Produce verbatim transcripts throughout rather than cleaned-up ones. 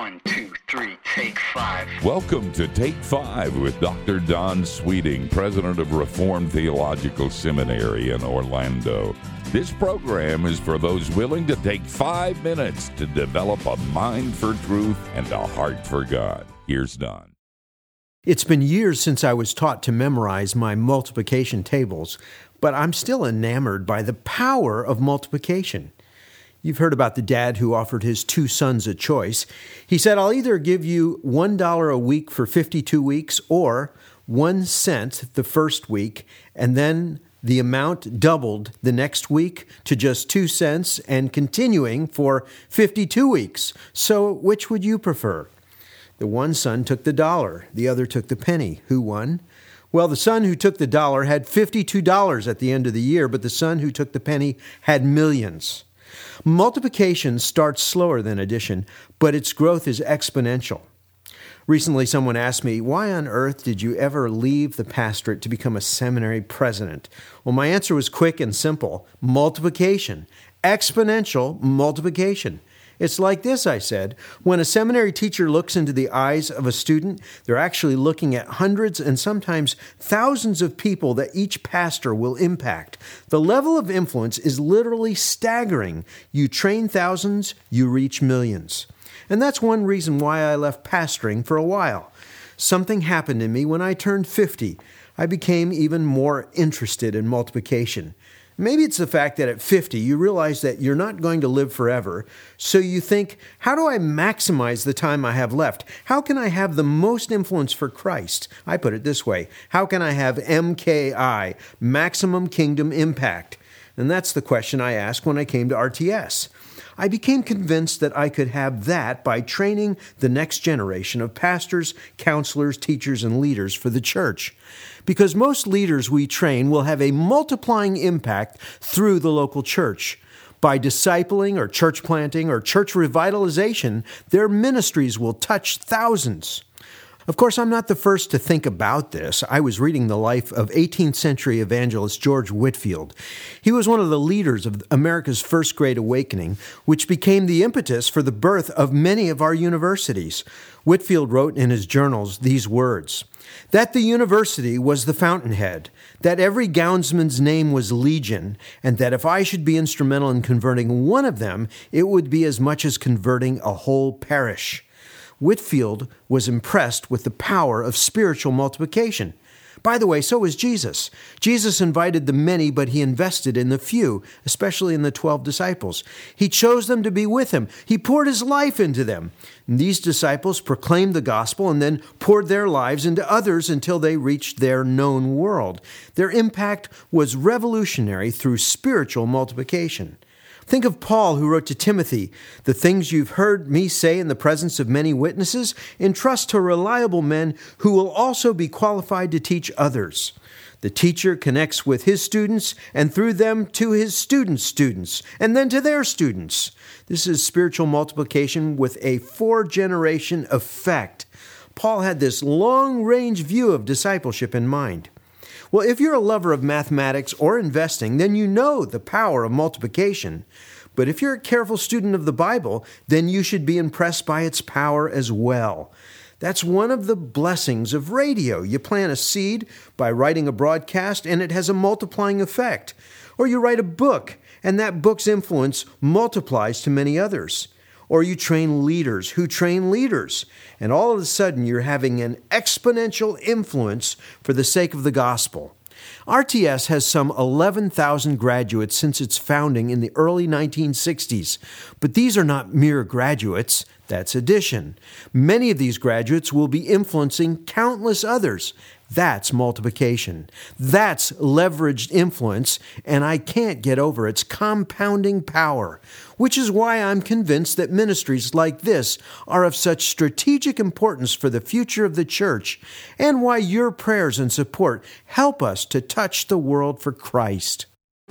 One, two, three, take five. Welcome to Take Five with Doctor Don Sweeting, president of Reformed Theological Seminary in Orlando. This program is for those willing to take five minutes to develop a mind for truth and a heart for God. Here's Don. It's been years since I was taught to memorize my multiplication tables, but I'm still enamored by the power of multiplication. You've heard about the dad who offered his two sons a choice. He said, I'll either give you one dollar a week for fifty-two weeks or one cent the first week, and then the amount doubled the next week to just two cents and continuing for fifty-two weeks. So which would you prefer? The one son took the dollar. The other took the penny. Who won? Well, the son who took the dollar had fifty-two dollars at the end of the year, but the son who took the penny had millions. Multiplication starts slower than addition, but its growth is exponential. Recently, someone asked me, why on earth did you ever leave the pastorate to become a seminary president? Well, my answer was quick and simple. Multiplication. Exponential multiplication. It's like this, I said. When a seminary teacher looks into the eyes of a student, they're actually looking at hundreds and sometimes thousands of people that each pastor will impact. The level of influence is literally staggering. You train thousands, you reach millions. And that's one reason why I left pastoring for a while. Something happened in me when I turned fifty. I became even more interested in multiplication. Maybe it's the fact that at fifty, you realize that you're not going to live forever, so you think, how do I maximize the time I have left? How can I have the most influence for Christ? I put it this way, how can I have M K I, maximum kingdom impact? And that's the question I asked when I came to R T S. I became convinced that I could have that by training the next generation of pastors, counselors, teachers, and leaders for the church. Because most leaders we train will have a multiplying impact through the local church. By discipling or church planting or church revitalization, their ministries will touch thousands. Of course, I'm not the first to think about this. I was reading the life of eighteenth century evangelist George Whitefield. He was one of the leaders of America's First Great Awakening, which became the impetus for the birth of many of our universities. Whitefield wrote in his journals these words, that the university was the fountainhead, that every gownsman's name was legion, and that if I should be instrumental in converting one of them, it would be as much as converting a whole parish. Whitefield was impressed with the power of spiritual multiplication. By the way, so was Jesus. Jesus invited the many, but he invested in the few, especially in the twelve disciples. He chose them to be with him. He poured his life into them. And these disciples proclaimed the gospel and then poured their lives into others until they reached their known world. Their impact was revolutionary through spiritual multiplication. Think of Paul, who wrote to Timothy, the things you've heard me say in the presence of many witnesses, entrust to reliable men who will also be qualified to teach others. The teacher connects with his students and through them to his students' students, and then to their students. This is spiritual multiplication with a four-generation effect. Paul had this long-range view of discipleship in mind. Well, if you're a lover of mathematics or investing, then you know the power of multiplication. But if you're a careful student of the Bible, then you should be impressed by its power as well. That's one of the blessings of radio. You plant a seed by writing a broadcast, and it has a multiplying effect. Or you write a book, and that book's influence multiplies to many others. Or you train leaders who train leaders, and all of a sudden you're having an exponential influence for the sake of the gospel. R T S has some eleven thousand graduates since its founding in the early nineteen sixties, but these are not mere graduates. That's addition. Many of these graduates will be influencing countless others. That's multiplication. That's leveraged influence, and I can't get over its compounding power, which is why I'm convinced that ministries like this are of such strategic importance for the future of the church, and why your prayers and support help us to touch the world for Christ.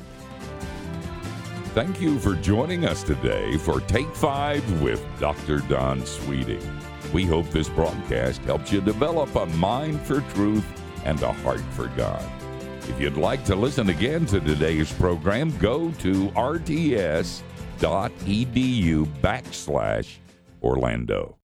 Thank you for joining us today for Take Five with Doctor Don Sweeting. We hope this broadcast helps you develop a mind for truth and a heart for God. If you'd like to listen again to today's program, go to rts.edu backslash Orlando.